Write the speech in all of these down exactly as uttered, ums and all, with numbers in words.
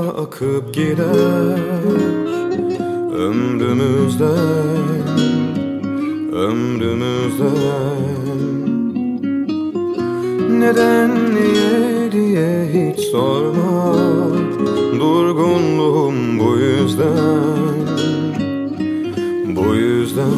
akıp gider ömrümüzden, ömrümüzden. Neden, niye diye hiç sorma, durgunluğum bu yüzden, bu yüzden.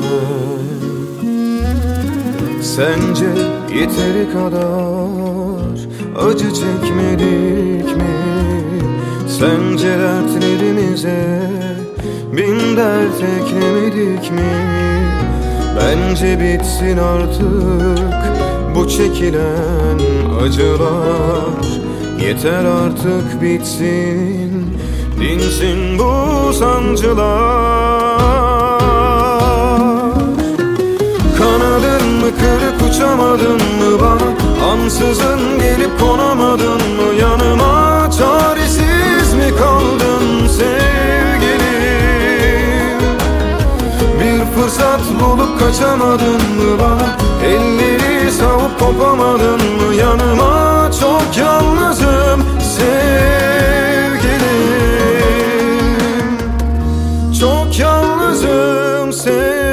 Sence yeteri kadar acı çekmedik mi? Sence dertlerimize bin dert eklemedik mi? Bence bitsin artık bu çekilen acılar. Yeter artık bitsin, dinsin bu sancılar. Kanadın mı kırık, uçamadın mı bana? Ansızın gelip konamadın mı yanıma? Çaresiz mi kaldın sevgilim? Bir fırsat bulup kaçamadın mı bana? Elleri savup kopamadın mı yanıma? Çok yalnızım sevgilim, çok yalnızım sevgilim.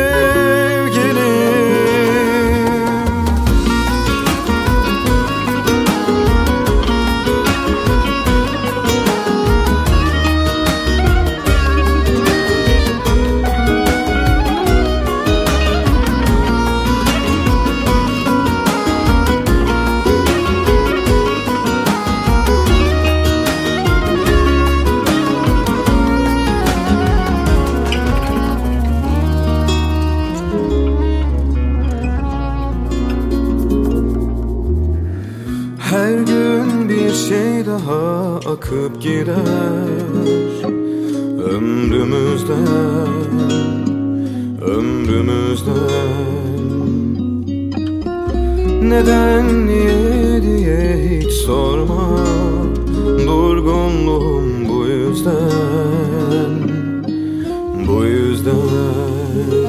Her gün bir şey daha akıp gider ömrümüzden, ömrümüzden. Neden, niye diye hiç sorma, durgunluğum bu yüzden, bu yüzden.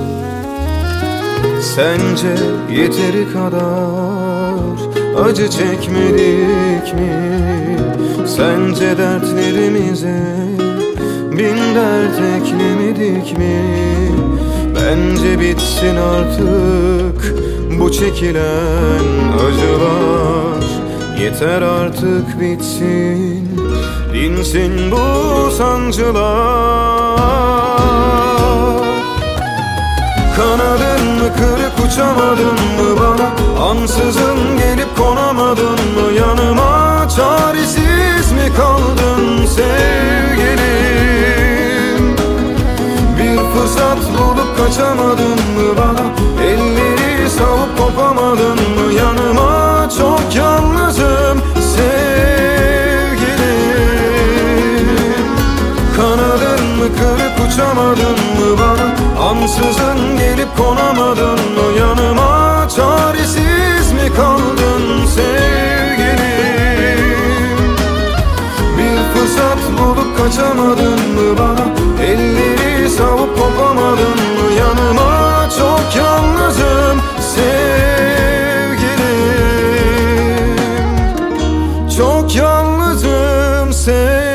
Sence yeteri kadar acı çekmedik mi? Sence dertlerimize bin dert eklemedik mi? Bence bitsin artık bu çekilen acılar. Yeter artık bitsin, dinsin bu sancılar. Kanadın mı kırık, uçamadın mı bana? Ansızın gelip konamadın mı yanıma? Çaresiz mi kaldın sevgilim? Bir fırsat bulup kaçamadın mı bana? Elleri savup kopamadın mı yanıma? Çok yalnızım sevgilim. Kanadın mı kırık, uçamadın mı bana? Ansızın gelip konamadın mı yanıma? Çaresiz mi kaldın sevgilim? Bir fırsat bulup kaçamadın mı bana? Elleri savup kopamadın mı yanıma? Çok yalnızım sevgilim, çok yalnızım sevgilim.